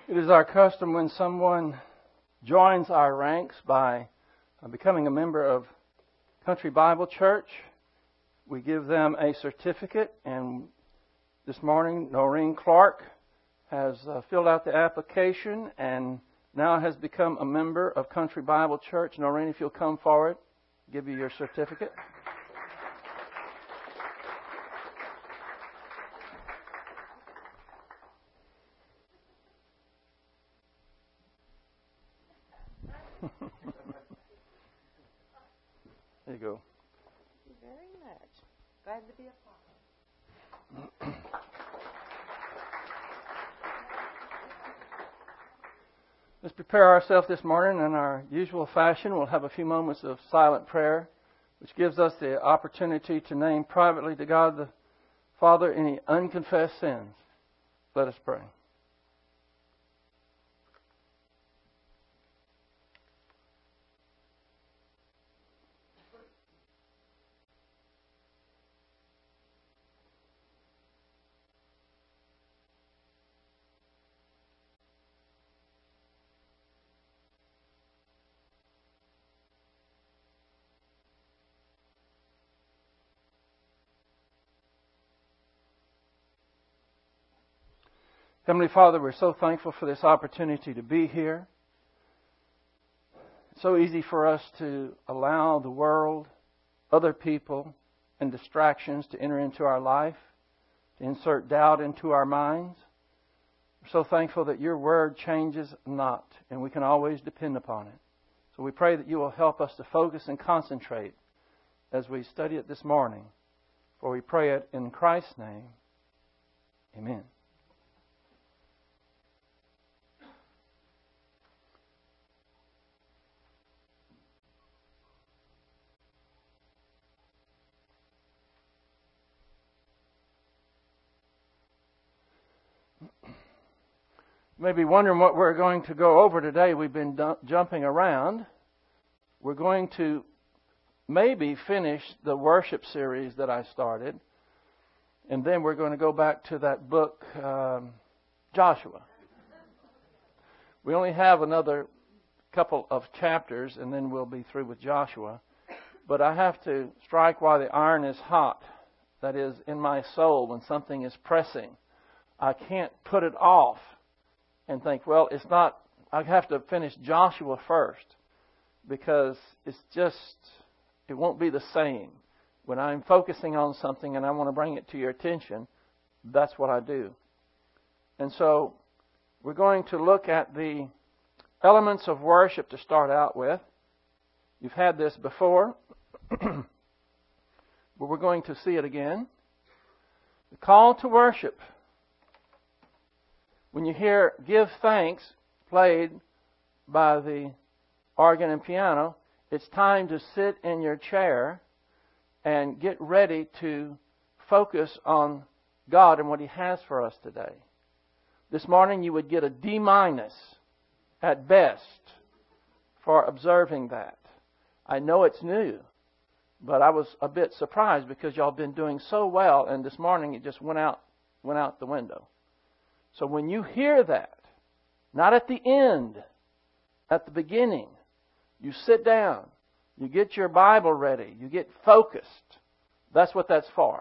It is our custom when someone joins our ranks by becoming a member of Country Bible Church, we give them a certificate. And this morning, Noreen Clark has filled out the application and now has become a member of Country Bible Church. Noreen, if you'll come forward, give you your certificate. There you go. Thank you very much. Glad to be a part. Let's prepare ourselves this morning in our usual fashion. We'll have a few moments of silent prayer, which gives us the opportunity to name privately to God the Father any unconfessed sins. Let us pray. Heavenly Father, we're so thankful for this opportunity to be here. It's so easy for us to allow the world, other people, and distractions to enter into our life, to insert doubt into our minds. We're so thankful that your word changes not, and we can always depend upon it. So we pray that you will help us to focus and concentrate as we study it this morning. For we pray it in Christ's name. Amen. You may be wondering what we're going to go over today. We've been jumping around. We're going to maybe finish the worship series that I started. And then we're going to go back to that book, Joshua. We only have another couple of chapters and then we'll be through with Joshua. But I have to strike while the iron is hot. That is, in my soul, when something is pressing. I can't put it off and think, well, it's not, I have to finish Joshua first because it's just, it won't be the same. When I'm focusing on something and I want to bring it to your attention, that's what I do. And so we're going to look at the elements of worship to start out with. You've had this before, but we're going to see it again. The call to worship. When you hear "Give Thanks" played by the organ and piano, it's time to sit in your chair and get ready to focus on God and what He has for us today. This morning you would get a D- at best for observing that. I know it's new, but I was a bit surprised because y'all been doing so well, and this morning it just went out the window. So when you hear that, not at the end, at the beginning, you sit down, you get your Bible ready, you get focused. That's what that's for.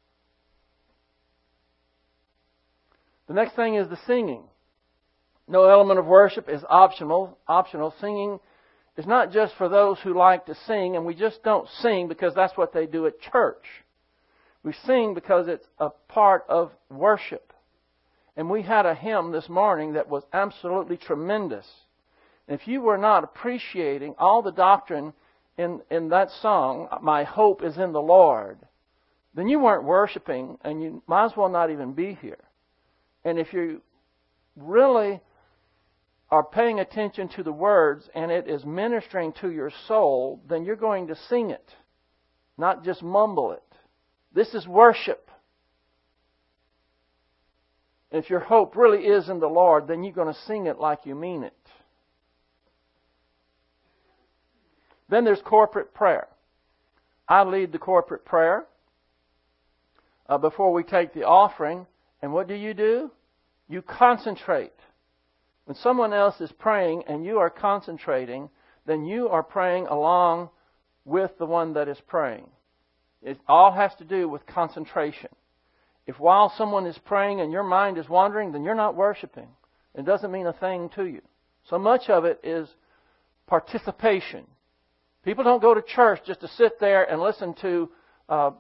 The next thing is the singing. No element of worship is optional. Singing is not just for those who like to sing, and we just don't sing because that's what they do at church. We sing because it's a part of worship. And we had a hymn this morning that was absolutely tremendous. And if you were not appreciating all the doctrine in that song, "My Hope is in the Lord," then you weren't worshiping and you might as well not even be here. And if you really are paying attention to the words and it is ministering to your soul, then you're going to sing it, not just mumble it. This is worship. If your hope really is in the Lord, then you're going to sing it like you mean it. Then there's corporate prayer. I lead the corporate prayer before we take the offering. And what do? You concentrate. When someone else is praying and you are concentrating, then you are praying along with the one that is praying. It all has to do with concentration. If while someone is praying and your mind is wandering, then you're not worshiping. It doesn't mean a thing to you. So much of it is participation. People don't go to church just to sit there and listen to a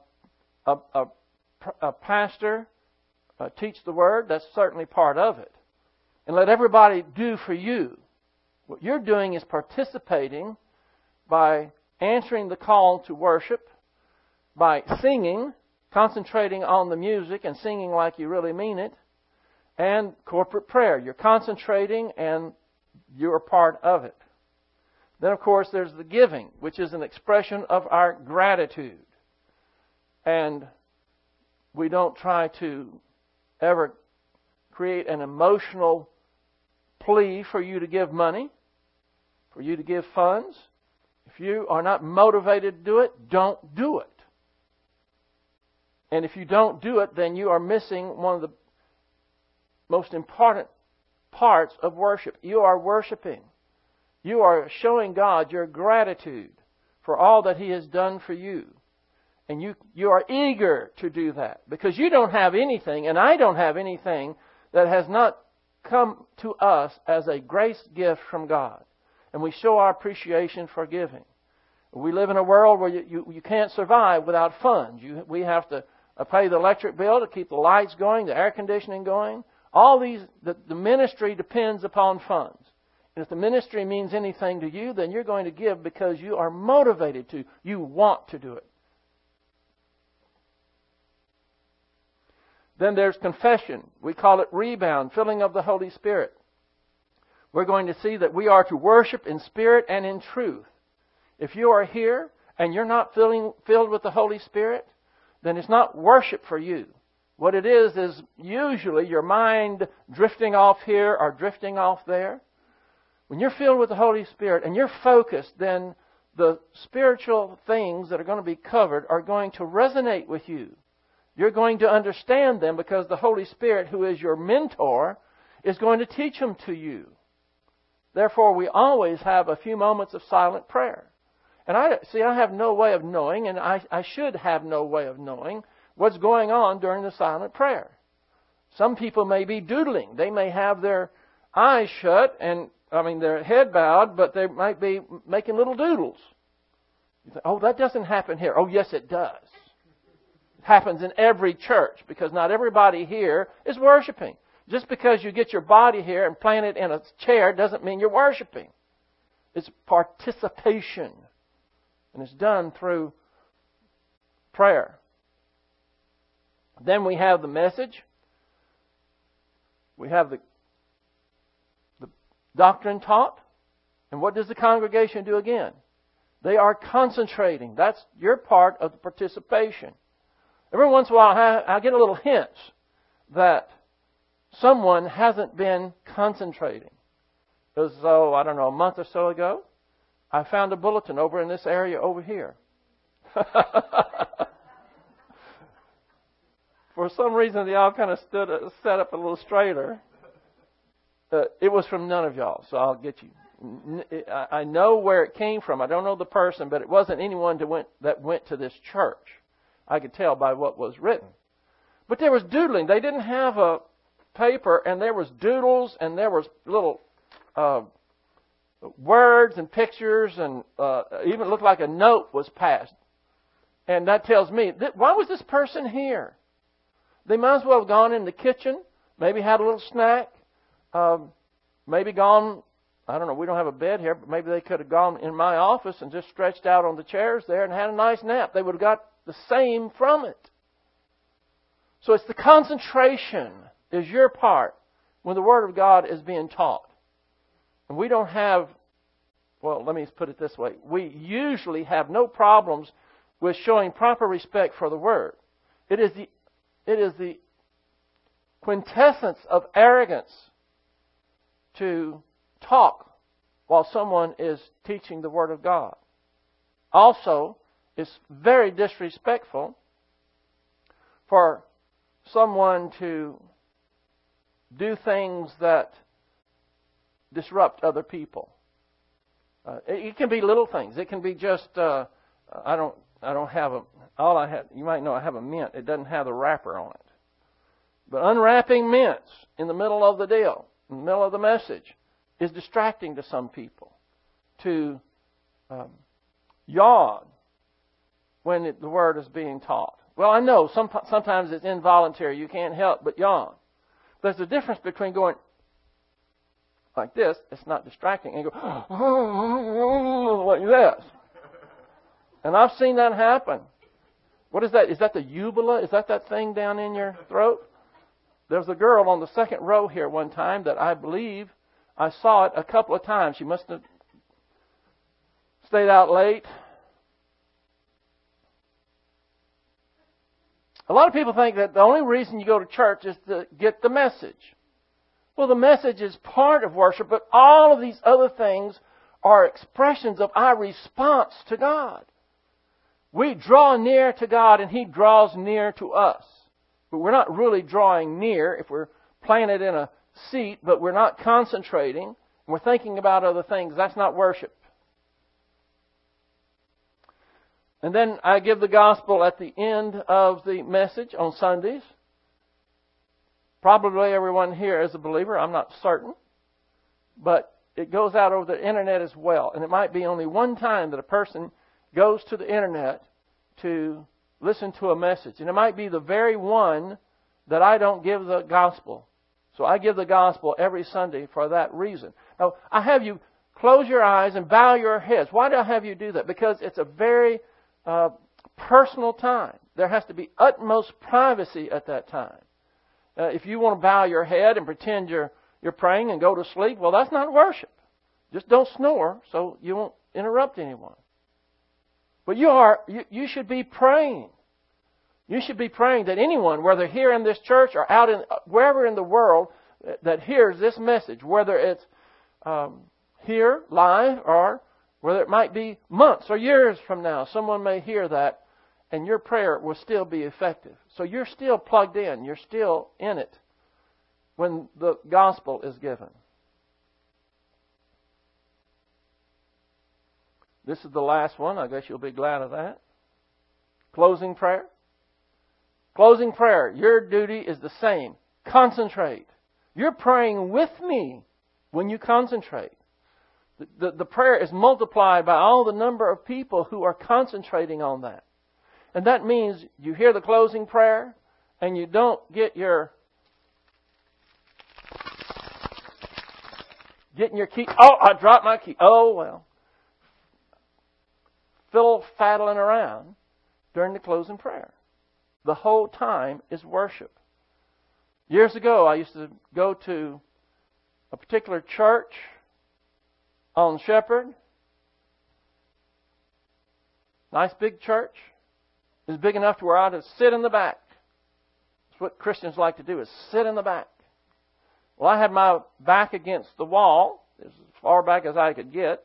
pastor teach the Word. That's certainly part of it. And let everybody do for you. What you're doing is participating by answering the call to worship, by singing, concentrating on the music and singing like you really mean it, and corporate prayer. You're concentrating and you're a part of it. Then, of course, there's the giving, which is an expression of our gratitude. And we don't try to ever create an emotional plea for you to give money, for you to give funds. If you are not motivated to do it, don't do it. And if you don't do it, then you are missing one of the most important parts of worship. You are worshiping. You are showing God your gratitude for all that He has done for you. And you are eager to do that because you don't have anything, and I don't have anything that has not come to us as a grace gift from God. And we show our appreciation for giving. We live in a world where you can't survive without funds. We have to pay the electric bill to keep the lights going, the air conditioning going. All these, the ministry depends upon funds. And if the ministry means anything to you, then you're going to give because you are motivated to. You want to do it. Then there's confession. We call it rebound, filling of the Holy Spirit. We're going to see that we are to worship in spirit and in truth. If you are here and you're not filled with the Holy Spirit, then it's not worship for you. What it is usually your mind drifting off here or drifting off there. When you're filled with the Holy Spirit and you're focused, then the spiritual things that are going to be covered are going to resonate with you. You're going to understand them because the Holy Spirit, who is your mentor, is going to teach them to you. Therefore, we always have a few moments of silent prayer. And I have no way of knowing, and I should have no way of knowing what's going on during the silent prayer. Some people may be doodling. They may have their eyes shut and, their head bowed, but they might be making little doodles. You think, oh, that doesn't happen here. Oh, yes, it does. It happens in every church because not everybody here is worshiping. Just because you get your body here and plant it in a chair doesn't mean you're worshiping. It's participation. And it's done through prayer. Then we have the message. We have the doctrine taught. And what does the congregation do again? They are concentrating. That's your part of the participation. Every once in a while I get a little hints that someone hasn't been concentrating. As though, a month or so ago, I found a bulletin over in this area over here. For some reason, they all kind of sat up a little straighter. It was from none of y'all, so I'll get you. I know where it came from. I don't know the person, but it wasn't anyone that went to this church. I could tell by what was written. But there was doodling. They didn't have a paper, and there was doodles, and there was little words and pictures, and even looked like a note was passed. And that tells me, why was this person here? They might as well have gone in the kitchen, maybe had a little snack, maybe gone, we don't have a bed here, but maybe they could have gone in my office and just stretched out on the chairs there and had a nice nap. They would have got the same from it. So it's the concentration is your part when the Word of God is being taught. And we don't have, let me put it this way. We usually have no problems with showing proper respect for the Word. It is the quintessence of arrogance to talk while someone is teaching the Word of God. Also, it's very disrespectful for someone to do things that disrupt other people. It can be little things. It can be just I don't have a. All I have, you might know, I have a mint. It doesn't have the wrapper on it. But unwrapping mints in the middle of the deal, in the middle of the message, is distracting to some people. To yawn when the Word is being taught. Well, I know sometimes it's involuntary. You can't help but yawn. There's a difference between going like this, it's not distracting, and go like this. And I've seen that happen. What is that? Is that the uvula? Is that thing down in your throat? There's a girl on the second row here one time that I believe I saw it a couple of times. She must have stayed out late. A lot of people think that the only reason you go to church is to get the message. Well, the message is part of worship, but all of these other things are expressions of our response to God. We draw near to God and He draws near to us. But we're not really drawing near if we're planted in a seat, but we're not concentrating. We're thinking about other things. That's not worship. And then I give the gospel at the end of the message on Sundays. Probably everyone here is a believer. I'm not certain. But it goes out over the internet as well. And it might be only one time that a person goes to the internet to listen to a message. And it might be the very one that I don't give the gospel. So I give the gospel every Sunday for that reason. Now, I have you close your eyes and bow your heads. Why do I have you do that? Because it's a very personal time. There has to be utmost privacy at that time. If you want to bow your head and pretend you're praying and go to sleep, well, that's not worship. Just don't snore so you won't interrupt anyone. But you should be praying. You should be praying that anyone, whether here in this church or out in wherever in the world, that hears this message, whether it's here live or whether it might be months or years from now, someone may hear that and your prayer will still be effective. So you're still plugged in. You're still in it when the gospel is given. This is the last one. I guess you'll be glad of that. Closing prayer. Closing prayer. Your duty is the same. Concentrate. You're praying with me when you concentrate. The prayer is multiplied by all the number of people who are concentrating on that. And that means you hear the closing prayer and you don't get your key. Oh, I dropped my key. Oh, well. Fiddle-faddling around during the closing prayer. The whole time is worship. Years ago, I used to go to a particular church on Shepherd. Nice big church. It was big enough to where I had to sit in the back. That's what Christians like to do, is sit in the back. Well, I had my back against the wall, as far back as I could get.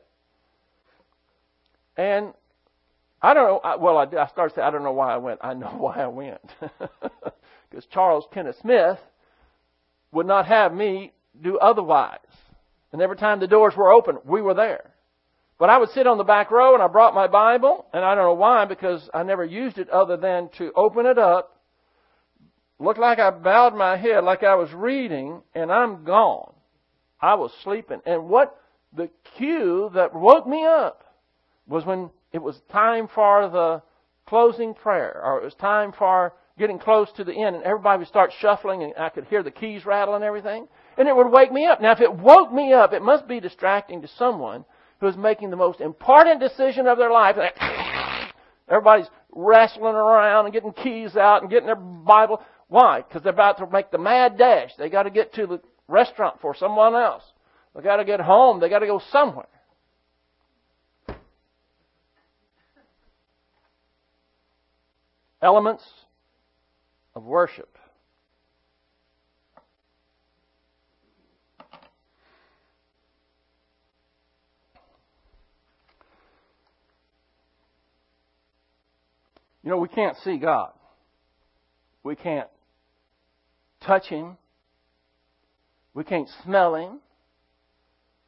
And I don't know, well, I started to say, I don't know why I went. I know why I went. Because Charles Kenneth Smith would not have me do otherwise. And every time the doors were open, we were there. But I would sit on the back row and I brought my Bible, and I don't know why, because I never used it other than to open it up, look like I bowed my head like I was reading, and I'm gone. I was sleeping. And what the cue that woke me up was when it was time for the closing prayer, or it was time for getting close to the end, and everybody would start shuffling, and I could hear the keys rattle and everything, and it would wake me up. Now, if it woke me up, it must be distracting to someone who is making the most important decision of their life. Everybody's wrestling around and getting keys out and getting their Bible. Why? Because they're about to make the mad dash. They got to get to the restaurant for someone else. They got to get home. They got to go somewhere. Elements of worship. You know, we can't see God. We can't touch Him. We can't smell Him.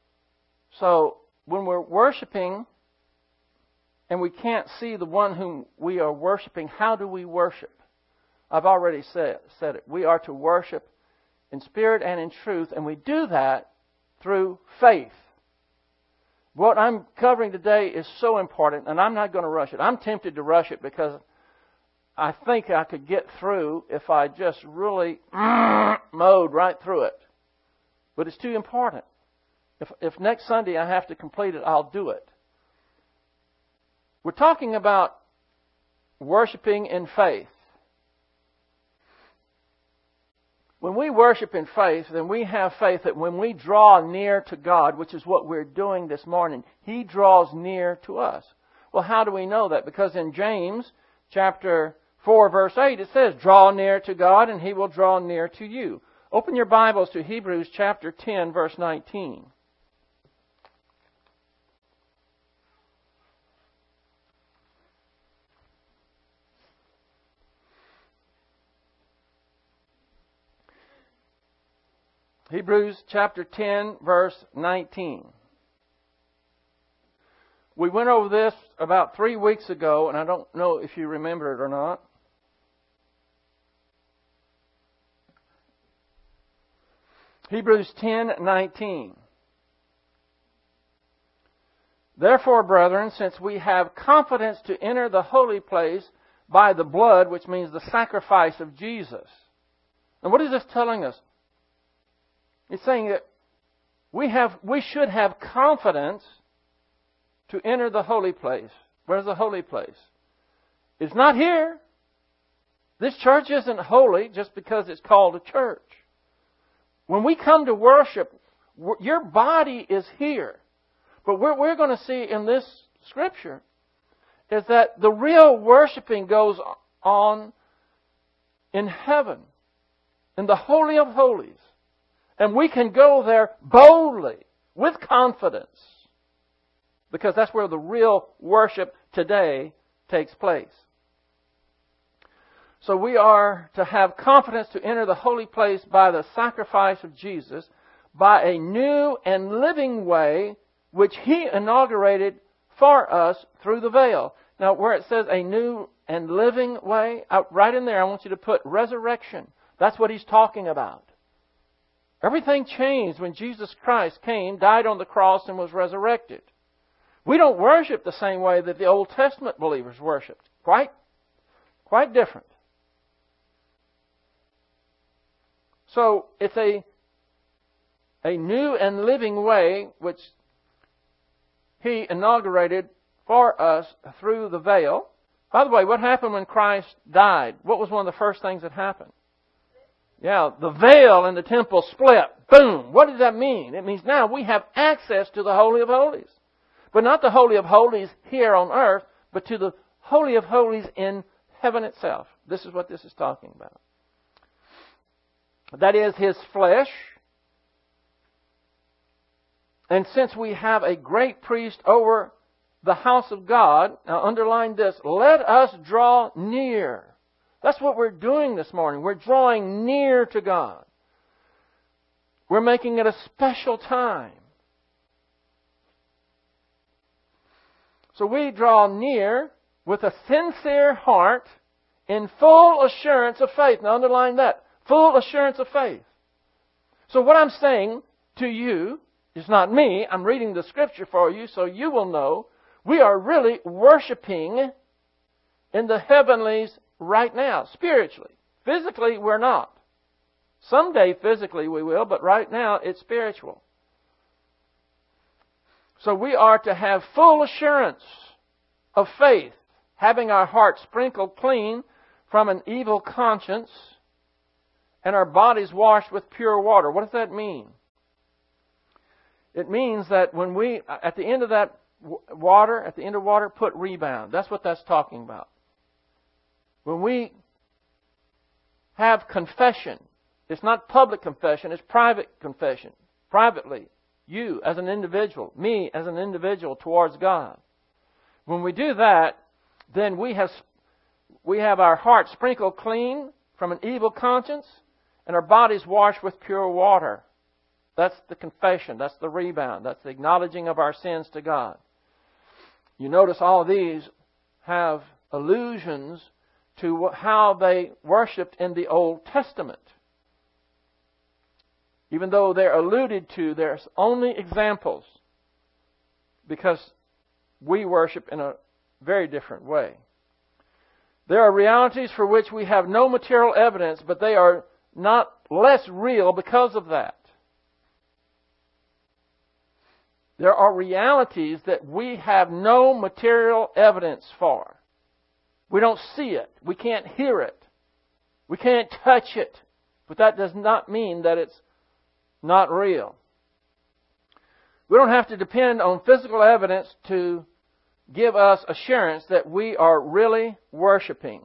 So when we're worshiping and we can't see the one whom we are worshiping, how do we worship? I've already said it. We are to worship in spirit and in truth, and we do that through faith. What I'm covering today is so important, and I'm not going to rush it. I'm tempted to rush it because I think I could get through if I just really mowed right through it. But it's too important. If next Sunday I have to complete it, I'll do it. We're talking about worshiping in faith. When we worship in faith, then we have faith that when we draw near to God, which is what we're doing this morning, He draws near to us. Well, how do we know that? Because in James chapter 4, verse 8, it says, "Draw near to God, and He will draw near to you." Open your Bibles to Hebrews chapter 10, verse 19. Hebrews chapter 10, verse 19. We went over this about 3 weeks ago, and I don't know if you remember it or not. Hebrews 10:19. "Therefore, brethren, since we have confidence to enter the holy place by the blood," which means the sacrifice of Jesus. And what is this telling us? It's saying that we should have confidence to enter the holy place. Where's the holy place? It's not here. This church isn't holy just because it's called a church. When we come to worship, your body is here. But what we're going to see in this scripture is that the real worshiping goes on in heaven, in the Holy of Holies. And we can go there boldly, with confidence, because that's where the real worship today takes place. So we are to have confidence to enter the holy place by the sacrifice of Jesus, by a new and living way which He inaugurated for us through the veil. Now, where it says a new and living way, right in there I want you to put resurrection. That's what He's talking about. Everything changed when Jesus Christ came, died on the cross, and was resurrected. We don't worship the same way that the Old Testament believers worshipped. Quite different. So it's a new and living way which He inaugurated for us through the veil. By the way, what happened when Christ died? What was one of the first things that happened? Yeah, the veil in the temple split. Boom! What does that mean? It means now we have access to the Holy of Holies. But not the Holy of Holies here on earth, but to the Holy of Holies in heaven itself. This is what this is talking about. That is His flesh. And since we have a great priest over the house of God, now underline this, let us draw near. That's what we're doing this morning. We're drawing near to God. We're making it a special time. So we draw near with a sincere heart in full assurance of faith. Now underline that. Full assurance of faith. So what I'm saying to you is not me. I'm reading the Scripture for you so you will know we are really worshiping in the heavenlies right now, spiritually. Physically, we're not. Someday, physically, we will, but right now, it's spiritual. So we are to have full assurance of faith, having our hearts sprinkled clean from an evil conscience and our bodies washed with pure water. What does that mean? It means that when we, at the end of that water, put rebound. That's what that's talking about. When we have confession, it's not public confession, it's private confession. Privately, you as an individual, me as an individual towards God. When we do that, then we have our hearts sprinkled clean from an evil conscience and our bodies washed with pure water. That's the confession. That's the rebound. That's the acknowledging of our sins to God. You notice all of these have allusions to how they worshipped in the Old Testament. Even though they're alluded to, there's only examples, because we worship in a very different way. There are realities for which we have no material evidence, but they are not less real because of that. There are realities that we have no material evidence for. We don't see it. We can't hear it. We can't touch it. But that does not mean that it's not real. We don't have to depend on physical evidence to give us assurance that we are really worshiping.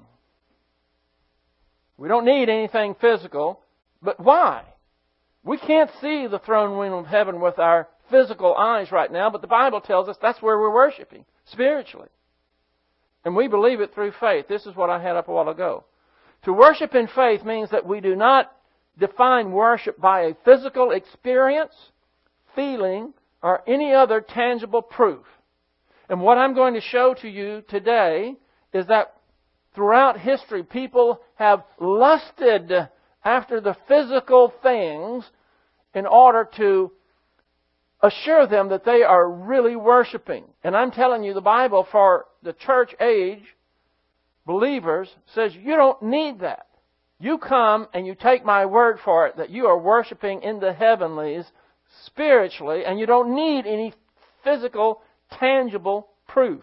We don't need anything physical, but why? We can't see the throne room of heaven with our physical eyes right now, but the Bible tells us that's where we're worshiping, spiritually. And we believe it through faith. This is what I had up a while ago. To worship in faith means that we do not define worship by a physical experience, feeling, or any other tangible proof. And what I'm going to show to you today is that throughout history, people have lusted after the physical things in order to assure them that they are really worshiping. And I'm telling you, the Bible for the church age believers says you don't need that. You come and you take my word for it that you are worshiping in the heavenlies spiritually, and you don't need any physical, tangible proof.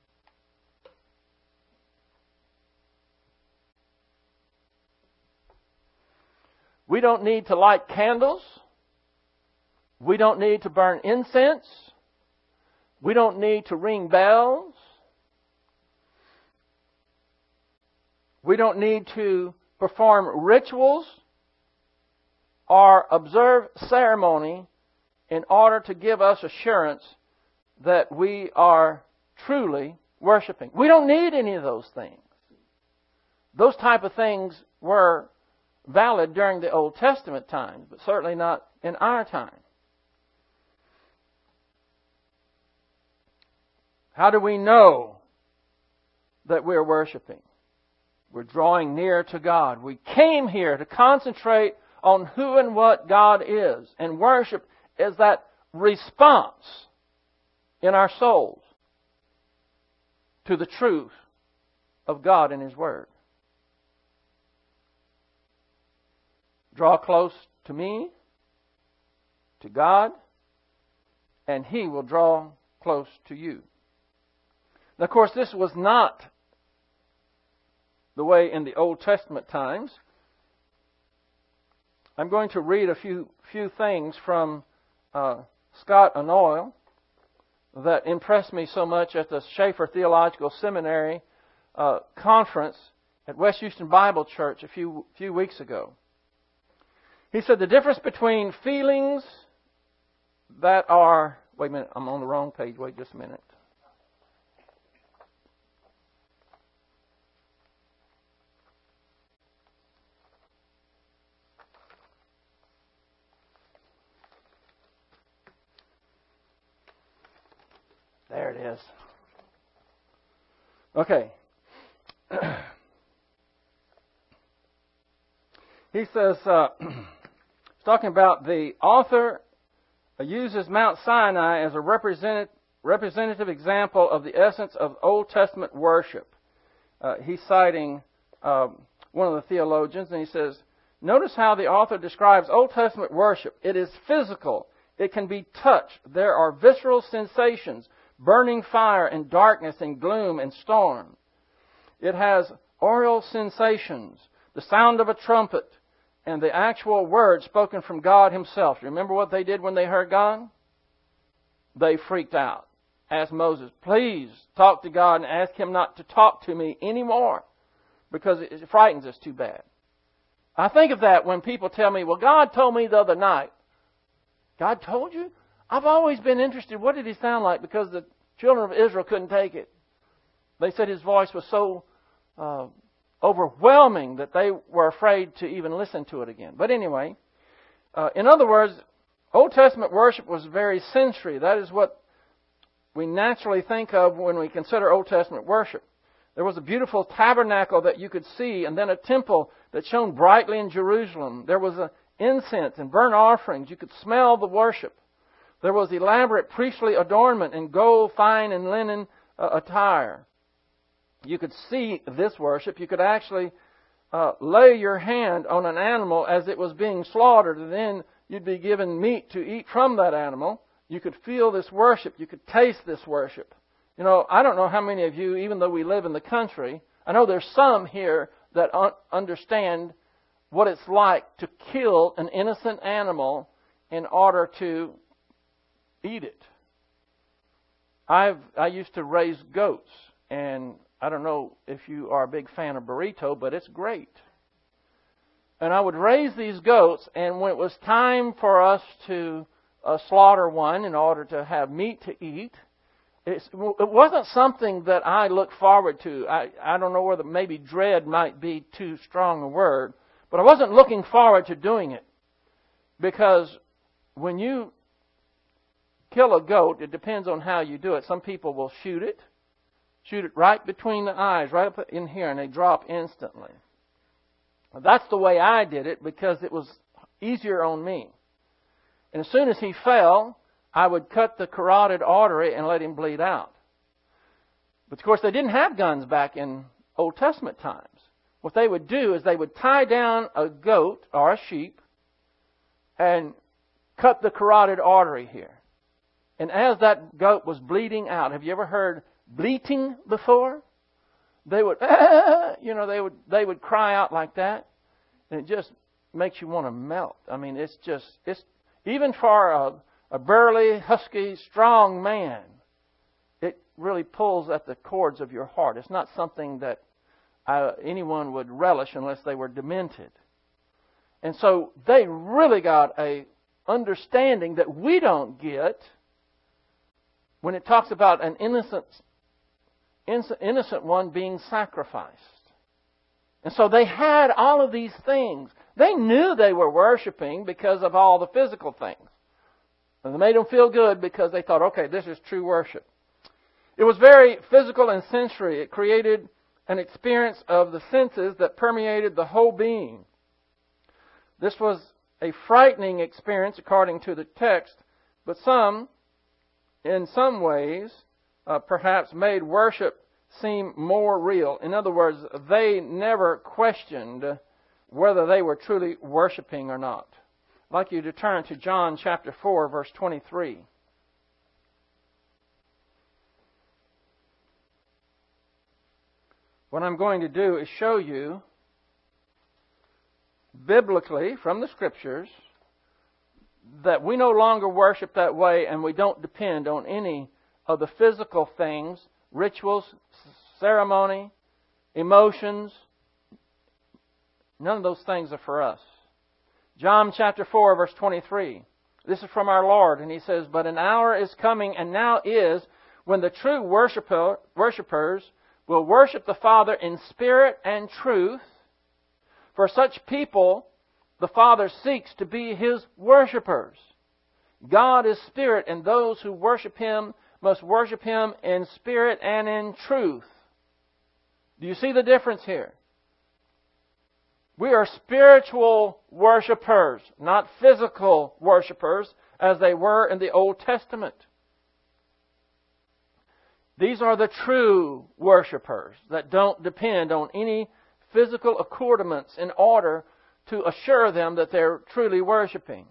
We don't need to light candles. We don't need to burn incense. We don't need to ring bells. We don't need to perform rituals or observe ceremony in order to give us assurance that we are truly worshiping. We don't need any of those things. Those type of things were valid during the Old Testament times, but certainly not in our time. How do we know that we're worshiping? We're drawing near to God. We came here to concentrate on who and what God is. And worship is that response in our souls to the truth of God and His Word. Draw close to me, to God, and He will draw close to you. Now, of course, this was not the way in the Old Testament times. I'm going to read a few things from Scott Anoyle that impressed me so much at the Schaeffer Theological Seminary conference at West Houston Bible Church a few weeks ago. He said the difference between feelings that are... Wait a minute, I'm on the wrong page. Wait just a minute. There it is. Okay. He says, he's talking about the author uses Mount Sinai as a representative example of the essence of Old Testament worship. He's citing one of the theologians, and he says, notice how the author describes Old Testament worship. It is physical. It can be touched. There are visceral sensations, burning fire and darkness and gloom and storm. It has aural sensations, the sound of a trumpet, and the actual words spoken from God Himself. Remember what they did when they heard God? They freaked out. Asked Moses, please talk to God and ask Him not to talk to me anymore, because it frightens us too bad. I think of that when people tell me, well, God told me the other night. God told you? I've always been interested, what did He sound like? Because the children of Israel couldn't take it. They said His voice was so overwhelming that they were afraid to even listen to it again. But anyway, in other words, Old Testament worship was very sensory. That is what we naturally think of when we consider Old Testament worship. There was a beautiful tabernacle that you could see, and then a temple that shone brightly in Jerusalem. There was incense and burnt offerings. You could smell the worship. There was elaborate priestly adornment in gold, fine, and linen attire. You could see this worship. You could actually lay your hand on an animal as it was being slaughtered, and then you'd be given meat to eat from that animal. You could feel this worship. You could taste this worship. You know, I don't know how many of you, even though we live in the country, I know there's some here that understand what it's like to kill an innocent animal in order to eat it. I used to raise goats, and I don't know if you are a big fan of burrito, but it's great. And I would raise these goats, and when it was time for us to slaughter one in order to have meat to eat, it wasn't something that I looked forward to. I don't know whether maybe dread might be too strong a word, but I wasn't looking forward to doing it. Because when you kill a goat, it depends on how you do it. Some people will shoot it right between the eyes, right up in here, and they drop instantly. That's the way I did it because it was easier on me. And as soon as he fell, I would cut the carotid artery and let him bleed out. But of course, they didn't have guns back in Old Testament times. What they would do is they would tie down a goat or a sheep and cut the carotid artery here. And as that goat was bleeding out, have you ever heard bleating before? They would, they would cry out like that, and it just makes you want to melt. I mean, it's even for a burly, husky, strong man, it really pulls at the cords of your heart. It's not something that anyone would relish unless they were demented. And so they really got a understanding that we don't get when it talks about an innocent one being sacrificed. And so they had all of these things. They knew they were worshiping because of all the physical things. And it made them feel good because they thought, okay, this is true worship. It was very physical and sensory. It created an experience of the senses that permeated the whole being. This was a frightening experience according to the text, but in some ways, perhaps made worship seem more real. In other words, they never questioned whether they were truly worshiping or not. I'd like you to turn to John chapter 4, verse 23. What I'm going to do is show you biblically from the Scriptures that we no longer worship that way, and we don't depend on any of the physical things, rituals, ceremony, emotions. None of those things are for us. John chapter 4, verse 23. This is from our Lord, and He says, "But an hour is coming, and now is, when the true worshipers will worship the Father in spirit and truth. For such people, the Father seeks to be His worshipers. God is spirit, and those who worship Him must worship Him in spirit and in truth." Do you see the difference here? We are spiritual worshipers, not physical worshipers, as they were in the Old Testament. These are the true worshipers that don't depend on any physical accoutrements in order to assure them that they're truly worshiping.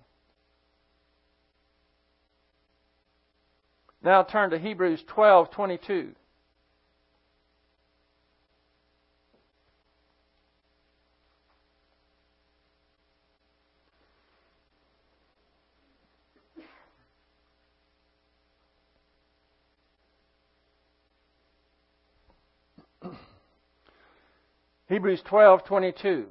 Now turn to Hebrews 12:22. Hebrews 12:22.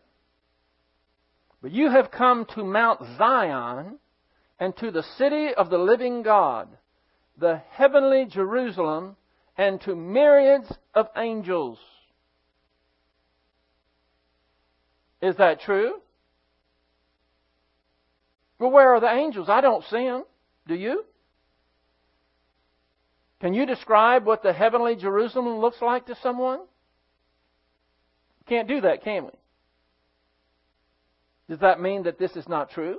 "But you have come to Mount Zion and to the city of the living God, the heavenly Jerusalem, and to myriads of angels." Is that true? Well, where are the angels? I don't see them. Do you? Can you describe what the heavenly Jerusalem looks like to someone? Can't do that, can we? Does that mean that this is not true?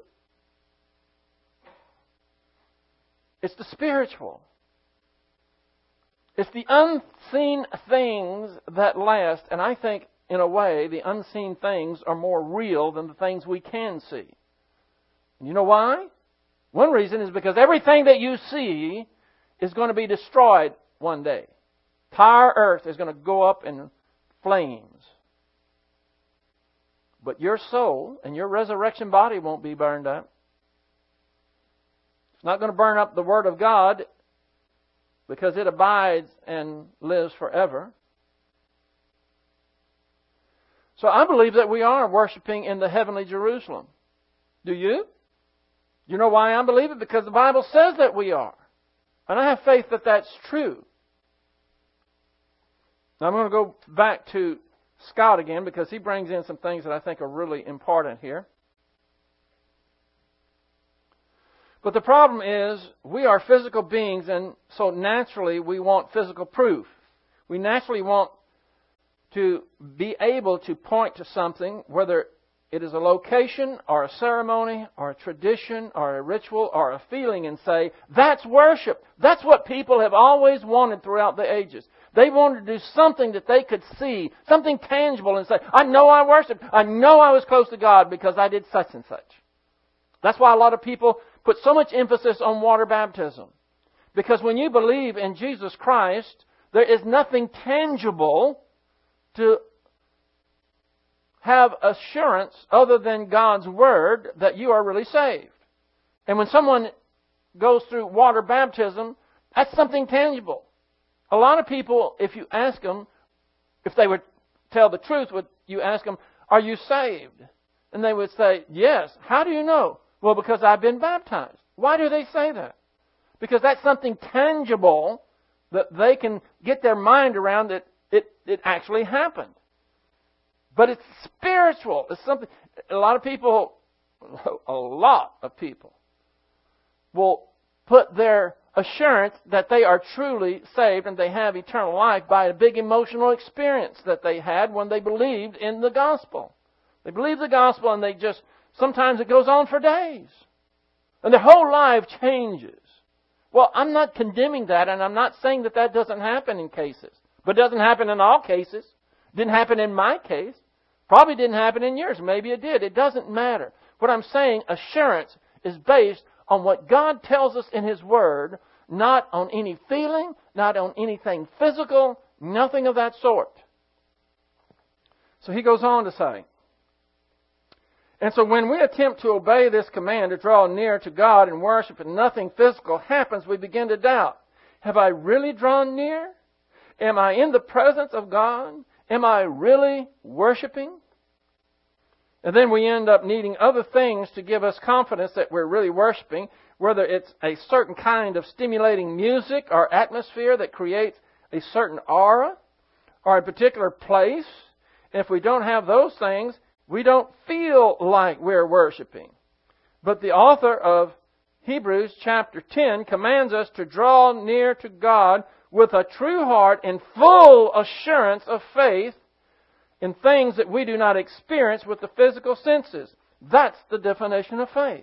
It's the spiritual. It's the unseen things that last. And I think, in a way, the unseen things are more real than the things we can see. And you know why? One reason is because everything that you see is going to be destroyed one day. Entire earth is going to go up in flames. But your soul and your resurrection body won't be burned up. It's not going to burn up the Word of God because it abides and lives forever. So I believe that we are worshiping in the heavenly Jerusalem. Do you? You know why I believe it? Because the Bible says that we are. And I have faith that that's true. Now I'm going to go back to Scott again because he brings in some things that I think are really important here. But the problem is we are physical beings, and so naturally we want physical proof. We naturally want to be able to point to something, whether it is a location or a ceremony or a tradition or a ritual or a feeling, and say, that's worship. That's what people have always wanted throughout the ages. They wanted to do something that they could see, something tangible, and say, I know I worshiped. I know I was close to God because I did such and such. That's why a lot of people put so much emphasis on water baptism. Because when you believe in Jesus Christ, there is nothing tangible to have assurance other than God's Word that you are really saved. And when someone goes through water baptism, that's something tangible. A lot of people, if you ask them, if they would tell the truth, you ask them, are you saved? And they would say, yes. How do you know? Well, because I've been baptized. Why do they say that? Because that's something tangible that they can get their mind around that it actually happened. But it's spiritual. It's something. A lot of people will put their assurance that they are truly saved and they have eternal life by a big emotional experience that they had when they believed in the gospel. They believe the gospel and sometimes it goes on for days. And their whole life changes. Well, I'm not condemning that, and I'm not saying that that doesn't happen in cases. But it doesn't happen in all cases. It didn't happen in my case. Probably didn't happen in yours. Maybe it did. It doesn't matter. What I'm saying, assurance is based on what God tells us in His Word, not on any feeling, not on anything physical, nothing of that sort. So he goes on to say, and so when we attempt to obey this command to draw near to God and worship and nothing physical happens, we begin to doubt. Have I really drawn near? Am I in the presence of God? Am I really worshiping? And then we end up needing other things to give us confidence that we're really worshiping, whether it's a certain kind of stimulating music or atmosphere that creates a certain aura or a particular place. And if we don't have those things, we don't feel like we're worshiping. But the author of Hebrews chapter 10 commands us to draw near to God with a true heart and full assurance of faith in things that we do not experience with the physical senses. That's the definition of faith.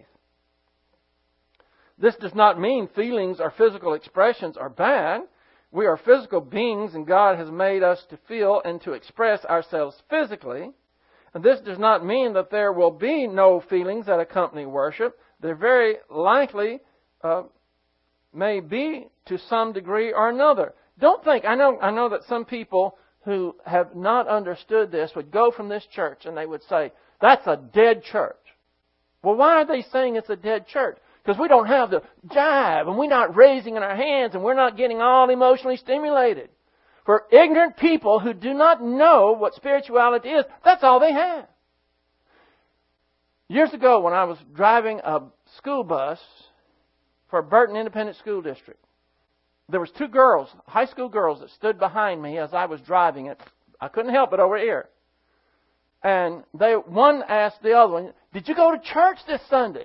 This does not mean feelings or physical expressions are bad. We are physical beings and God has made us to feel and to express ourselves physically. And this does not mean that there will be no feelings that accompany worship. There very likely may be to some degree or another. Don't think, I know that some people who have not understood this would go from this church and they would say, that's a dead church. Well, why are they saying it's a dead church? Because we don't have the jive and we're not raising in our hands and we're not getting all emotionally stimulated. For ignorant people who do not know what spirituality is, that's all they have. Years ago when I was driving a school bus for Burton Independent School District, there was two girls, high school girls, that stood behind me as I was driving it. I couldn't help it over here. And one asked the other one, did you go to church this Sunday?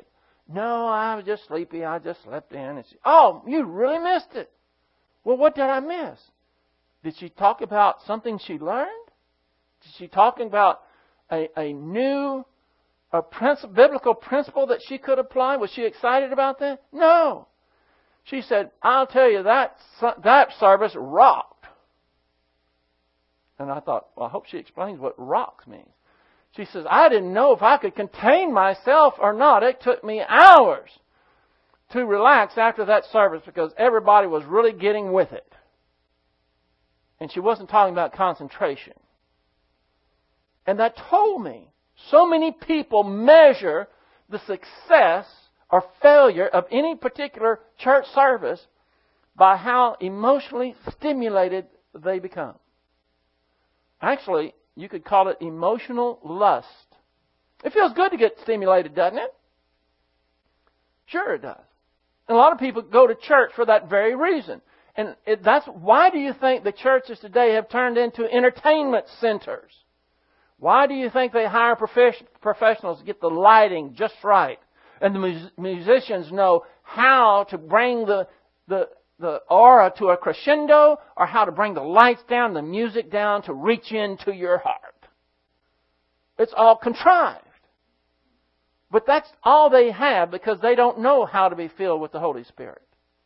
No, I was just sleepy. I just slept in. And she, oh, you really missed it. Well, what did I miss? Did she talk about something she learned? Did she talk about a new biblical principle that she could apply? Was she excited about that? No. She said, I'll tell you, that service rocked. And I thought, well, I hope she explains what rocked means. She says, I didn't know if I could contain myself or not. It took me hours to relax after that service because everybody was really getting with it. And she wasn't talking about concentration. And that told me so many people measure the success or failure of any particular church service by how emotionally stimulated they become. Actually, you could call it emotional lust. It feels good to get stimulated, doesn't it? Sure it does. And a lot of people go to church for that very reason. And that's why do you think the churches today have turned into entertainment centers? Why do you think they hire professionals to get the lighting just right? And the musicians know how to bring the aura to a crescendo or how to bring the lights down, the music down to reach into your heart. It's all contrived. But that's all they have because they don't know how to be filled with the Holy Spirit.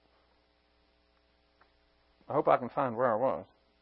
I hope I can find where I was.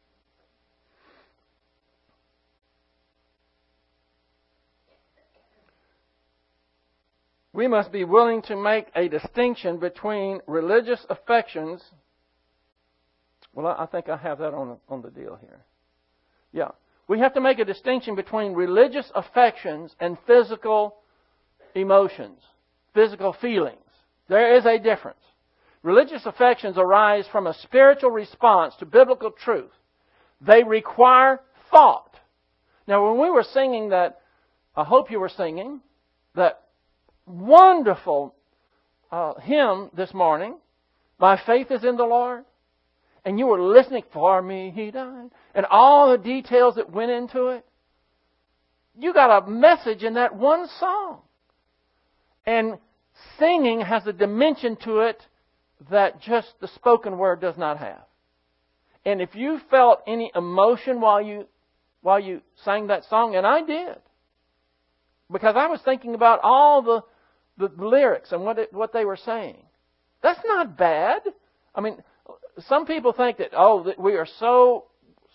We must be willing to make a distinction between religious affections. Well, I think I have that on the deal here. Yeah. We have to make a distinction between religious affections and physical emotions, physical feelings. There is a difference. Religious affections arise from a spiritual response to biblical truth. They require thought. Now, when we were singing that, I hope you were singing, that wonderful hymn this morning, My Faith is in the Lord, and you were listening, for me He died, and all the details that went into it, you got a message in that one song. And singing has a dimension to it that just the spoken word does not have. And if you felt any emotion while you sang that song, and I did, because I was thinking about all the lyrics and what they were saying. That's not bad. I mean, some people think that, that we are so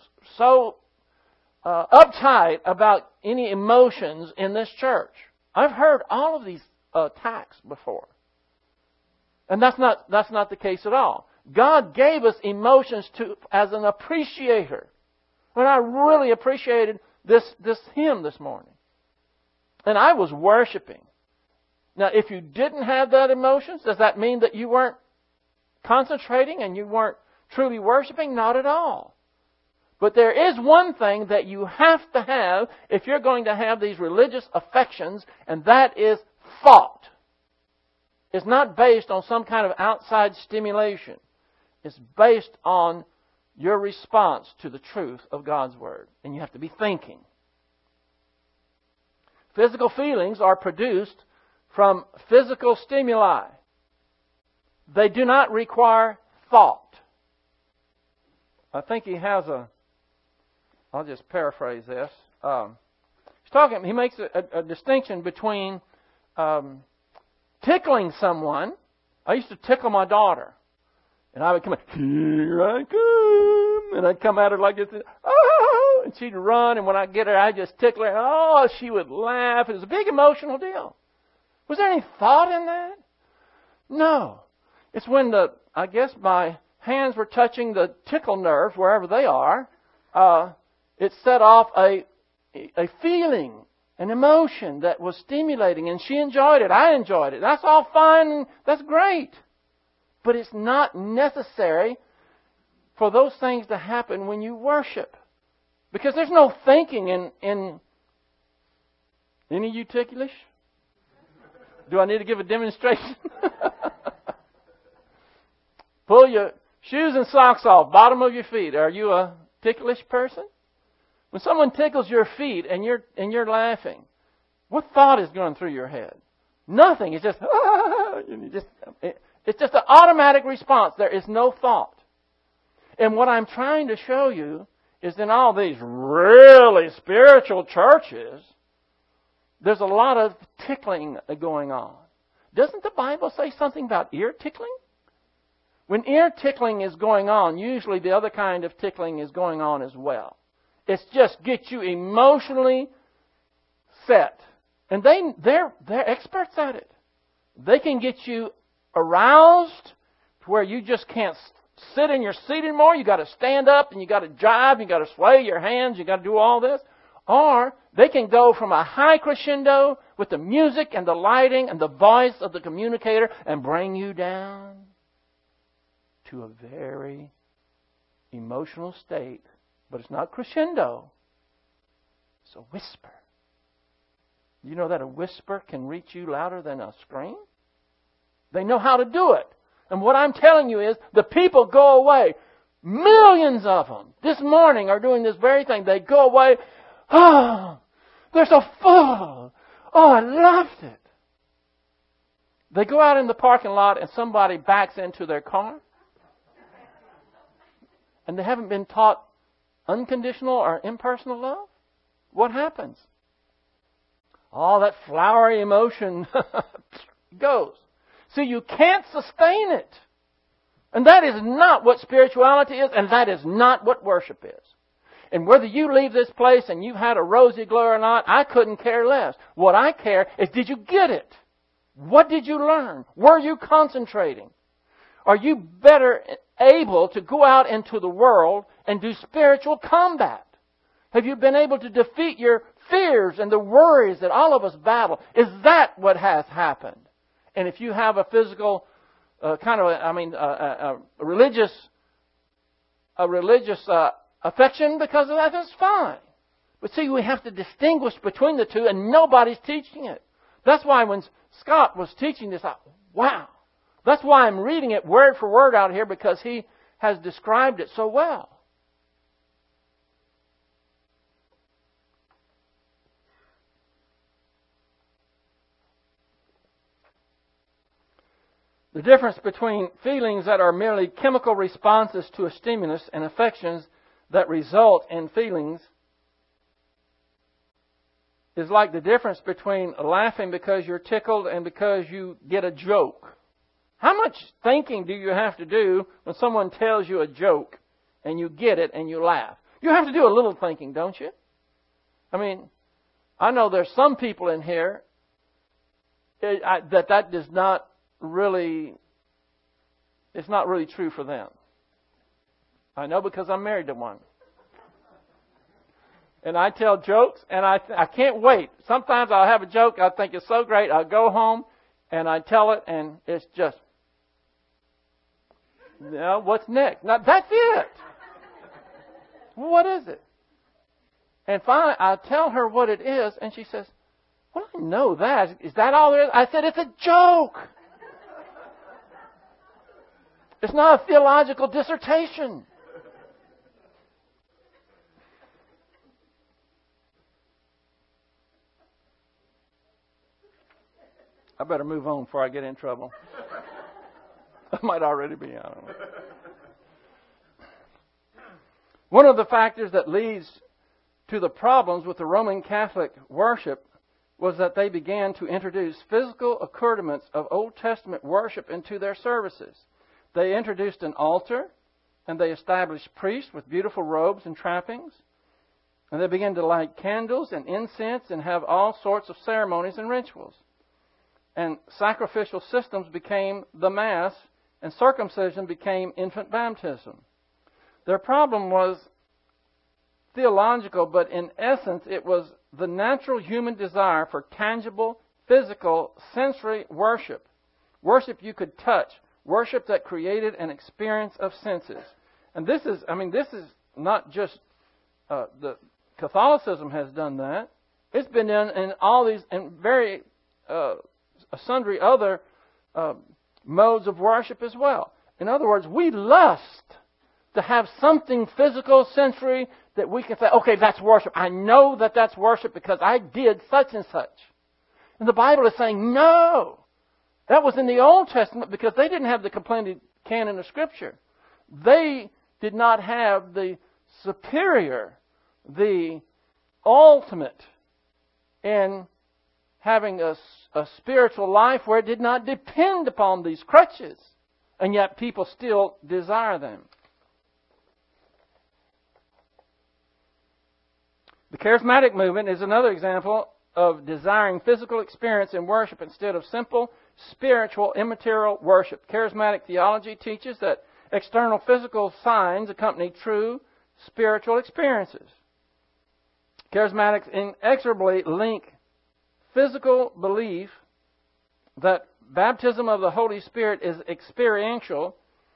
uptight about any emotions in this church. I've heard all of these attacks before. And that's not the case at all. God gave us emotions as an appreciator. And I really appreciated this hymn this morning. And I was worshiping. Now, if you didn't have that emotions, does that mean that you weren't concentrating and you weren't truly worshiping? Not at all. But there is one thing that you have to have if you're going to have these religious affections, and that is thought. It's not based on some kind of outside stimulation. It's based on your response to the truth of God's Word. And you have to be thinking. Physical feelings are produced from physical stimuli. They do not require thought. I think he has I'll just paraphrase this. He makes a distinction between tickling someone. I used to tickle my daughter. And I would come, here I come. And I'd come at her like this. Oh! And she'd run. And when I'd get her, I'd just tickle her. Oh, she would laugh. It was a big emotional deal. Was there any thought in that? No. It's when I guess my hands were touching the tickle nerves, wherever they are. It set off a feeling, an emotion that was stimulating, and she enjoyed it. I enjoyed it. That's all fine, and that's great. But it's not necessary for those things to happen when you worship. Because there's no thinking in any of you ticklish? Do I need to give a demonstration? Pull your shoes and socks off, bottom of your feet. Are you a ticklish person? When someone tickles your feet and you're laughing, what thought is going through your head? Nothing. It's just, it's just an automatic response. There is no thought. And what I'm trying to show you is in all these really spiritual churches, there's a lot of tickling going on. Doesn't the Bible say something about ear tickling? When ear tickling is going on, usually the other kind of tickling is going on as well. It's just get you emotionally set. And they're experts at it. They can get you aroused to where you just can't sit in your seat anymore. You got to stand up and you got to jive, you got to sway your hands, you got to do all this. Or they can go from a high crescendo with the music and the lighting and the voice of the communicator and bring you down to a very emotional state. But it's not crescendo. It's a whisper. You know that a whisper can reach you louder than a scream? They know how to do it. And what I'm telling you is the people go away. Millions of them this morning are doing this very thing. They go away. Oh, they're so full. Oh, I loved it. They go out in the parking lot and somebody backs into their car. And they haven't been taught unconditional or impersonal love. What happens? All that flowery emotion goes. See, you can't sustain it. And that is not what spirituality is, and that is not what worship is. And whether you leave this place and you've had a rosy glow or not, I couldn't care less. What I care is, did you get it? What did you learn? Were you concentrating? Are you better able to go out into the world and do spiritual combat? Have you been able to defeat your fears and the worries that all of us battle? Is that what has happened? And if you have a physical, a religious affection because of that, that's fine. But see, we have to distinguish between the two, and nobody's teaching it. That's why when Scott was teaching this, wow. That's why I'm reading it word for word out here, because he has described it so well. The difference between feelings that are merely chemical responses to a stimulus and affections that result in feelings is like the difference between laughing because you're tickled and because you get a joke. How much thinking do you have to do when someone tells you a joke and you get it and you laugh? You have to do a little thinking, don't you? I mean, I know there's some people in here that does not really, it's not really true for them. I know because I'm married to one. And I tell jokes, and I can't wait. Sometimes I'll have a joke, I think it's so great, I'll go home, and I tell it, and it's just, what's next? Now, that's it. What is it? And finally, I tell her what it is, and she says, well, I know that. Is that all there is? I said, it's a joke. It's not a theological dissertation. I better move on before I get in trouble. I might already be, I don't know. One of the factors that leads to the problems with the Roman Catholic worship was that they began to introduce physical accoutrements of Old Testament worship into their services. They introduced an altar, and they established priests with beautiful robes and trappings. And they began to light candles and incense and have all sorts of ceremonies and rituals. And sacrificial systems became the Mass, and circumcision became infant baptism. Their problem was theological, but in essence it was the natural human desire for tangible, physical, sensory worship. Worship you could touch. Worship that created an experience of senses. And this is not just the Catholicism has done that. It's been done in all these and very sundry other modes of worship as well. In other words, we lust to have something physical, sensory, that we can say, okay, that's worship. I know that that's worship because I did such and such. And the Bible is saying, no. That was in the Old Testament because they didn't have the completed canon of Scripture. They did not have the superior, the ultimate in having a spiritual life where it did not depend upon these crutches. And yet people still desire them. The charismatic movement is another example of desiring physical experience in worship instead of simple, spiritual, immaterial worship. Charismatic theology teaches that external physical signs accompany true spiritual experiences. Charismatics inexorably link physical belief that baptism of the Holy Spirit is an experiential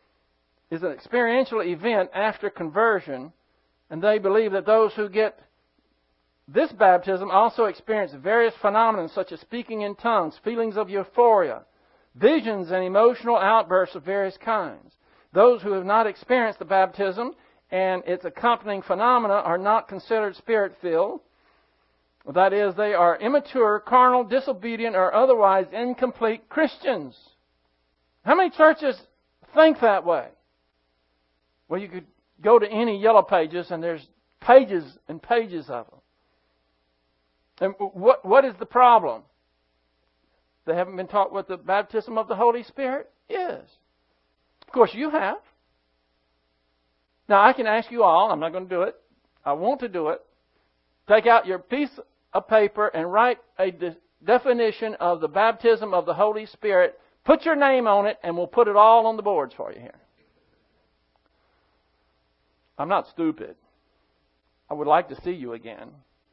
event after conversion, and they believe that those who get this baptism also experience various phenomena such as speaking in tongues, feelings of euphoria, visions and emotional outbursts of various kinds. Those who have not experienced the baptism and its accompanying phenomena are not considered Spirit-filled. That is, they are immature, carnal, disobedient, or otherwise incomplete Christians. How many churches think that way? Well, you could go to any yellow pages and there's pages and pages of them. And what is the problem? They haven't been taught what the baptism of the Holy Spirit is. Of course, you have. Now, I can ask you all, I'm not going to do it. I want to do it. Take out your piece of paper and write a definition of the baptism of the Holy Spirit. Put your name on it, and we'll put it all on the boards for you here. I'm not stupid. I would like to see you again.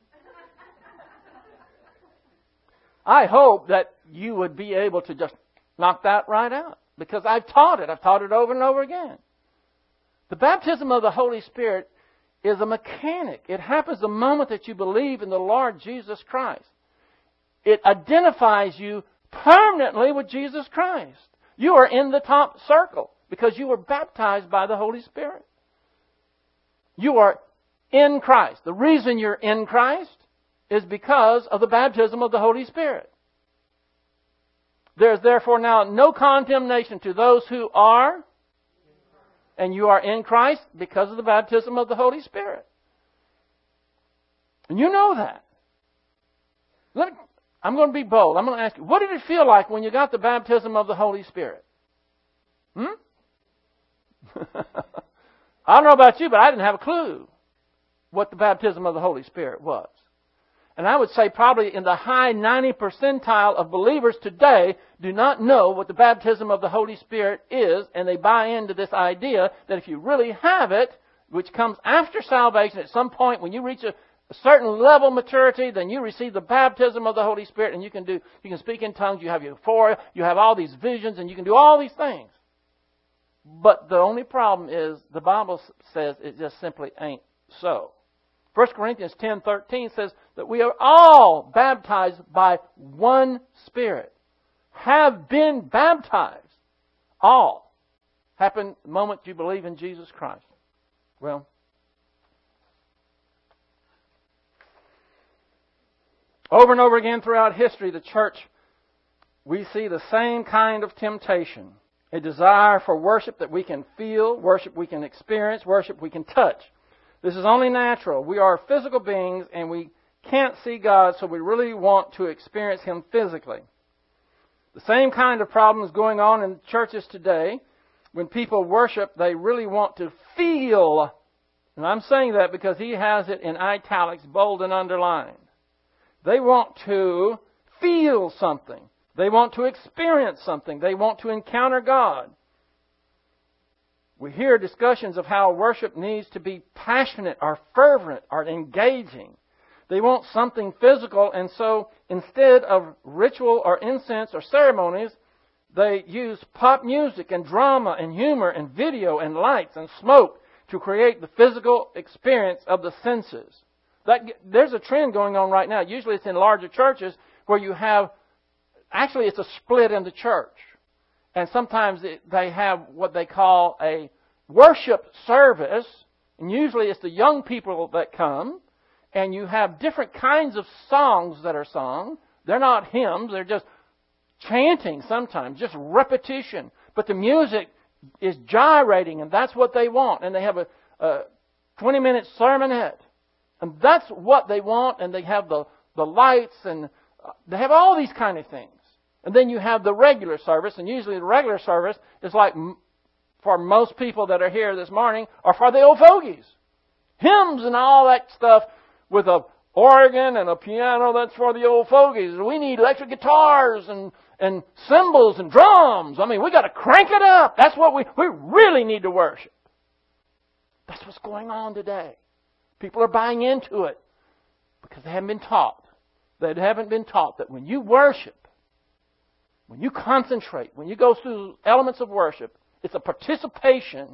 I hope that you would be able to just knock that right out, because I've taught it. I've taught it over and over again. The baptism of the Holy Spirit is a mechanic. It happens the moment that you believe in the Lord Jesus Christ. It identifies you permanently with Jesus Christ. You are in the top circle because you were baptized by the Holy Spirit. You are in Christ. The reason you're in Christ is because of the baptism of the Holy Spirit. There is therefore now no condemnation to those who are, and you are in Christ because of the baptism of the Holy Spirit. And you know that. I'm going to be bold. I'm going to ask you, what did it feel like when you got the baptism of the Holy Spirit? I don't know about you, but I didn't have a clue what the baptism of the Holy Spirit was. And I would say probably in the high 90 percentile of believers today do not know what the baptism of the Holy Spirit is, and they buy into this idea that if you really have it, which comes after salvation, at some point when you reach a certain level of maturity, then you receive the baptism of the Holy Spirit, and you can speak in tongues, you have euphoria, you have all these visions, and you can do all these things. But the only problem is the Bible says it just simply ain't so. 1 Corinthians 10:13 says that we are all baptized by one Spirit. Have been baptized. All. Happened the moment you believe in Jesus Christ. Well, over and over again throughout history, the church, we see the same kind of temptation. A desire for worship that we can feel, worship we can experience, worship we can touch. This is only natural. We are physical beings and we can't see God, so we really want to experience Him physically. The same kind of problem is going on in churches today. When people worship, they really want to feel. And I'm saying that because he has it in italics, bold and underlined. They want to feel something. They want to experience something. They want to encounter God. We hear discussions of how worship needs to be passionate or fervent or engaging. They want something physical, and so instead of ritual or incense or ceremonies, they use pop music and drama and humor and video and lights and smoke to create the physical experience of the senses. There's a trend going on right now. Usually it's in larger churches where you have, actually it's a split in the church. And sometimes they have what they call a worship service. And usually it's the young people that come. And you have different kinds of songs that are sung. They're not hymns. They're just chanting sometimes, just repetition. But the music is gyrating, and that's what they want. And they have a 20-minute sermonette. And that's what they want, and they have the lights, and they have all these kind of things. And then you have the regular service, and usually the regular service is like, for most people that are here this morning, are for the old fogies. Hymns and all that stuff with a organ and a piano, that's for the old fogies. We need electric guitars and cymbals and drums. I mean, we got to crank it up. That's what we really need to worship. That's what's going on today. People are buying into it because they haven't been taught. They haven't been taught that when you worship, when you concentrate, when you go through elements of worship, it's a participation,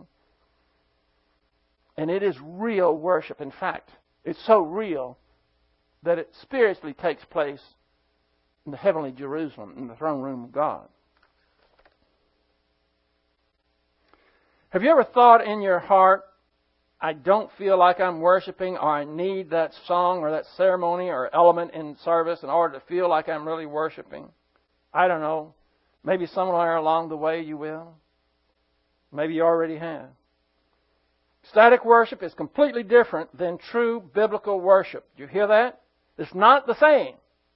and it is real worship. In fact, it's so real that it spiritually takes place in the heavenly Jerusalem, in the throne room of God. Have you ever thought in your heart, I don't feel like I'm worshiping, or I need that song or that ceremony or element in service in order to feel like I'm really worshiping? I don't know. Maybe somewhere along the way you will. Maybe you already have. Static worship is completely different than true biblical worship. Do you hear that? It's not the same.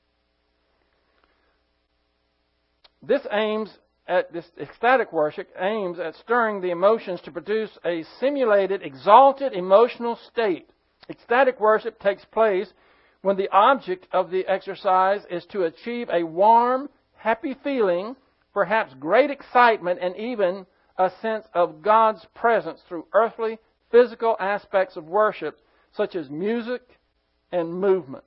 This ecstatic worship aims at stirring the emotions to produce a simulated, exalted emotional state. Ecstatic worship takes place when the object of the exercise is to achieve a warm, happy feeling, perhaps great excitement, and even a sense of God's presence through earthly, physical aspects of worship, such as music and movement.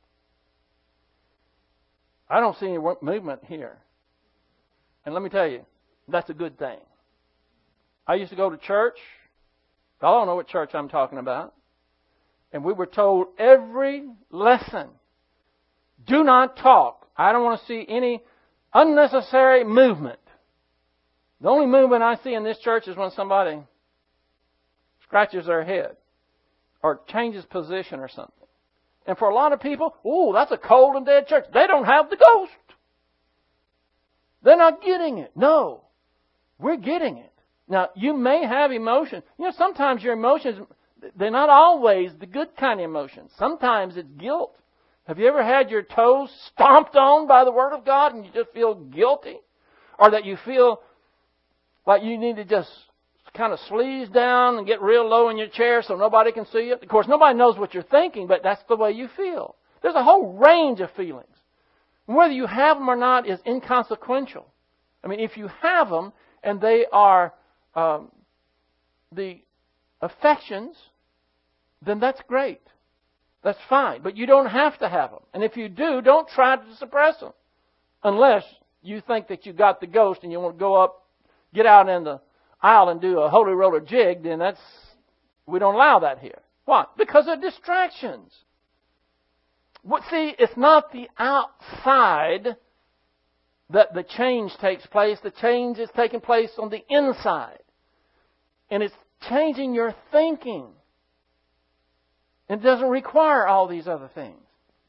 I don't see any movement here. And let me tell you, that's a good thing. I used to go to church. Y'all don't know what church I'm talking about. And we were told every lesson, do not talk. I don't want to see any unnecessary movement. The only movement I see in this church is when somebody scratches their head or changes position or something. And for a lot of people, that's a cold and dead church. They don't have the ghost. They're not getting it. No, we're getting it. Now, you may have emotion. Sometimes your emotions, they're not always the good kind of emotions. Sometimes it's guilt. Have you ever had your toes stomped on by the Word of God and you just feel guilty? Or that you feel like you need to just kind of sleaze down and get real low in your chair so nobody can see it? Of course, nobody knows what you're thinking, but that's the way you feel. There's a whole range of feelings. And whether you have them or not is inconsequential. I mean, if you have them and they are the affections, then that's great. That's fine. But you don't have to have them. And if you do, don't try to suppress them. Unless you think that you got the ghost and you want to go up, get out in the aisle and do a holy roller jig, then we don't allow that here. Why? Because of distractions. See, it's not the outside that the change takes place. The change is taking place on the inside. And it's changing your thinking. It doesn't require all these other things.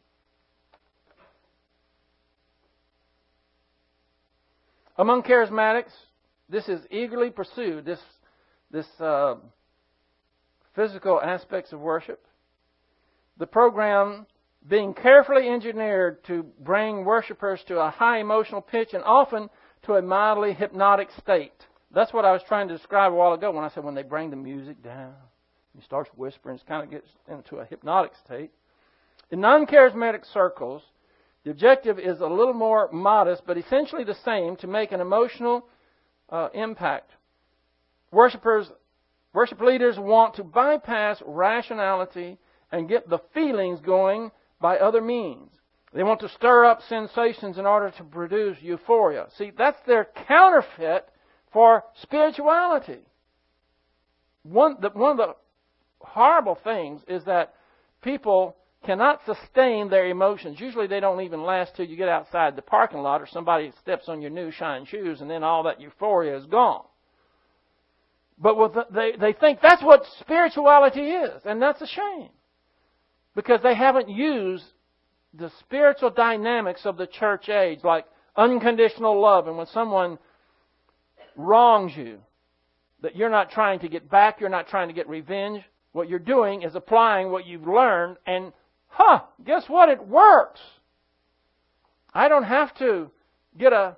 Among charismatics, this is eagerly pursued, this physical aspects of worship. The program being carefully engineered to bring worshipers to a high emotional pitch and often to a mildly hypnotic state. That's what I was trying to describe a while ago when I said when they bring the music down. He starts whispering, it kind of gets into a hypnotic state. In non-charismatic circles, the objective is a little more modest, but essentially the same, to make an emotional impact. Worship leaders want to bypass rationality and get the feelings going by other means. They want to stir up sensations in order to produce euphoria. See, that's their counterfeit for spirituality. One of the horrible things is that people cannot sustain their emotions. Usually they don't even last till you get outside the parking lot or somebody steps on your new shine shoes and then all that euphoria is gone. But they think that's what spirituality is, and that's a shame. Because they haven't used the spiritual dynamics of the church age, like unconditional love, and when someone wrongs you, that you're not trying to get back, you're not trying to get revenge. What you're doing is applying what you've learned, and guess what? It works. I don't have to get a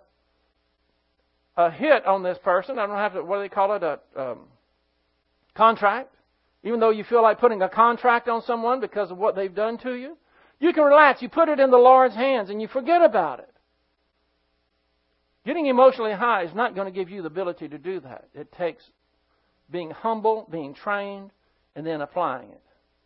hit on this person. I don't have to, what do they call it, a contract. Even though you feel like putting a contract on someone because of what they've done to you, you can relax. You put it in the Lord's hands and you forget about it. Getting emotionally high is not going to give you the ability to do that. It takes being humble, being trained, and then applying it.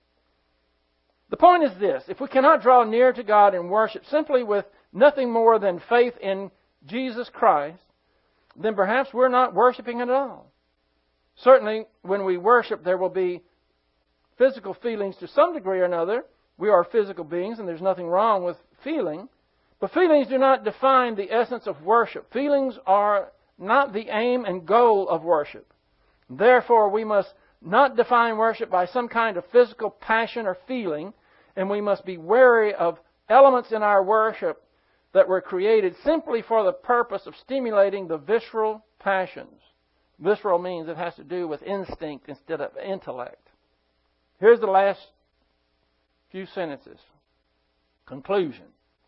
The point is this: if we cannot draw near to God in worship simply with nothing more than faith in Jesus Christ, then perhaps we're not worshiping at all. Certainly, when we worship, there will be physical feelings to some degree or another. We are physical beings, and there's nothing wrong with feeling. But feelings do not define the essence of worship. Feelings are not the aim and goal of worship. Therefore, we must not define worship by some kind of physical passion or feeling, and we must be wary of elements in our worship that were created simply for the purpose of stimulating the visceral passions. Visceral means it has to do with instinct instead of intellect. Here's the last few sentences. Conclusion.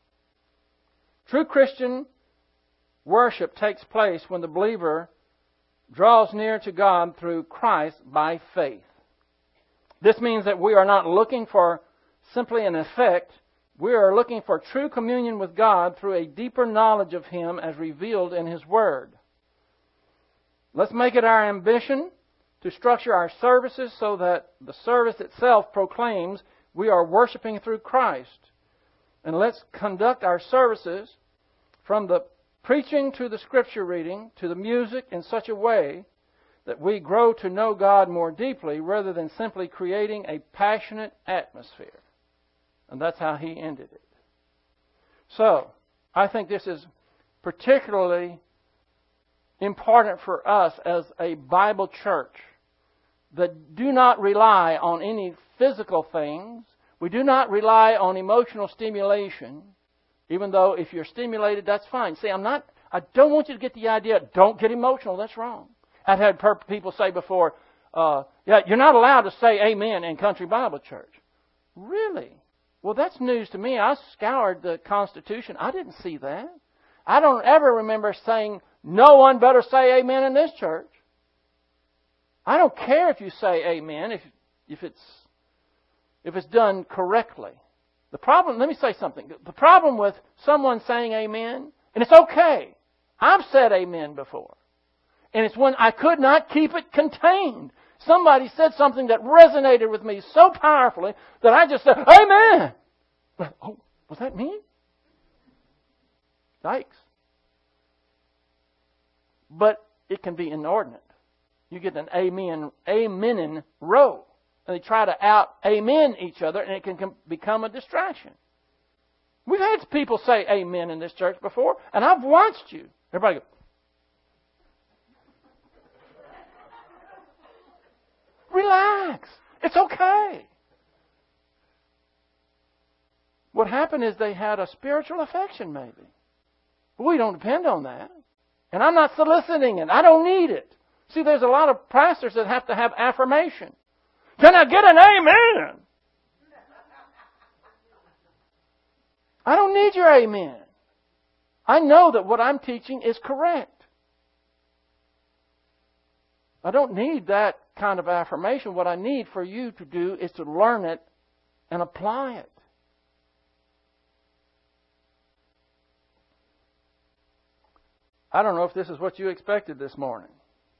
True Christian worship takes place when the believer draws near to God through Christ by faith. This means that we are not looking for simply an effect. We are looking for true communion with God through a deeper knowledge of Him as revealed in His Word. Let's make it our ambition to structure our services so that the service itself proclaims we are worshiping through Christ. And let's conduct our services from the preaching to the scripture reading to the music in such a way that we grow to know God more deeply rather than simply creating a passionate atmosphere. And that's how he ended it. So, I think this is particularly important for us as a Bible church that do not rely on any physical things. We do not rely on emotional stimulation, even though if you're stimulated, that's fine. See, I don't want you to get the idea, don't get emotional, that's wrong. I've had people say before, you're not allowed to say amen in Country Bible Church. Really? Well, that's news to me. I scoured the Constitution. I didn't see that. I don't ever remember saying, no one better say amen in this church. I don't care if you say amen if it's done correctly. The problem, let me say something. The problem with someone saying amen, and it's okay. I've said amen before. And it's when I could not keep it contained. Somebody said something that resonated with me so powerfully that I just said, amen. Oh, was that me? Yikes. But it can be inordinate. You get an amen-ing row. And they try to out-amen each other, and it can become a distraction. We've had people say amen in this church before, and I've watched you. Everybody go, relax. It's okay. What happened is they had a spiritual affection, maybe. But we don't depend on that. And I'm not soliciting it. I don't need it. See, there's a lot of pastors that have to have affirmation. Can I get an amen? I don't need your amen. I know that what I'm teaching is correct. I don't need that kind of affirmation. What I need for you to do is to learn it and apply it. I don't know if this is what you expected this morning.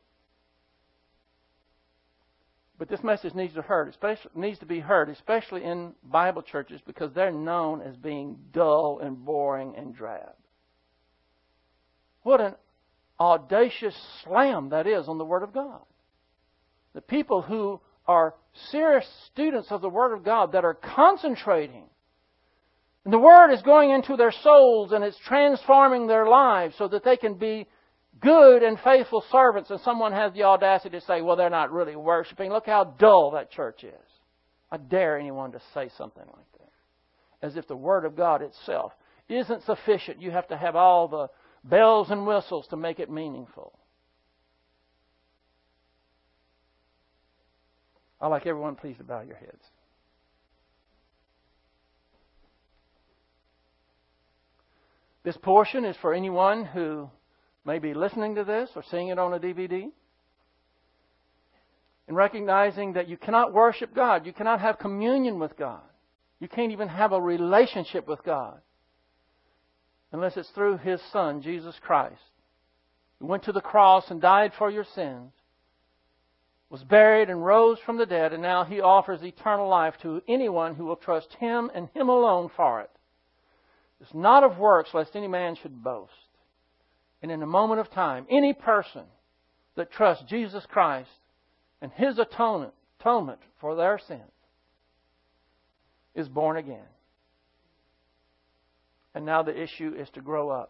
But this message needs to be heard, especially in Bible churches, because they're known as being dull and boring and drab. What an audacious slam that is on the Word of God. The people who are serious students of the Word of God that are concentrating, and the Word is going into their souls and it's transforming their lives so that they can be good and faithful servants, and someone has the audacity to say, well, they're not really worshiping. Look how dull that church is. I dare anyone to say something like that. as if the Word of God itself isn't sufficient. You have to have all the bells and whistles to make it meaningful. I'd like everyone please to bow your heads. This portion is for anyone who may be listening to this or seeing it on a DVD. And recognizing that you cannot worship God. You cannot have communion with God. You can't even have a relationship with God unless it's through His Son, Jesus Christ, who went to the cross and died for your sins, was buried and rose from the dead, and now He offers eternal life to anyone who will trust Him and Him alone for it. It's not of works, lest any man should boast. And in a moment of time, any person that trusts Jesus Christ and His atonement for their sins is born again. And now the issue is to grow up.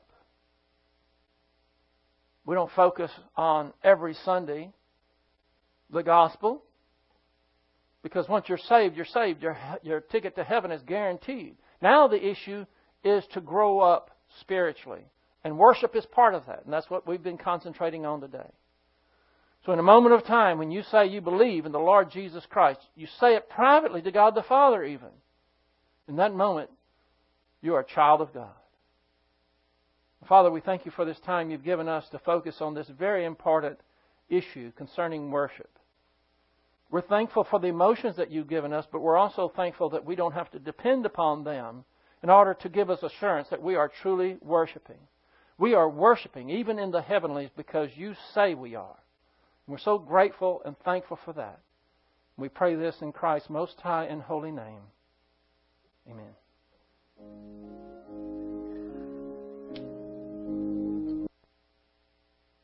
We don't focus on every Sunday the gospel, because once you're saved, you're saved. Your ticket to heaven is guaranteed. Now the issue is to grow up spiritually. And worship is part of that. And that's what we've been concentrating on today. So in a moment of time, when you say you believe in the Lord Jesus Christ, you say it privately to God the Father even. In that moment, you are a child of God. Father, we thank You for this time You've given us to focus on this very important issue concerning worship. We're thankful for the emotions that You've given us, but we're also thankful that we don't have to depend upon them in order to give us assurance that we are truly worshiping. We are worshiping even in the heavenlies because You say we are. And we're so grateful and thankful for that. We pray this in Christ's most high and holy name. Amen.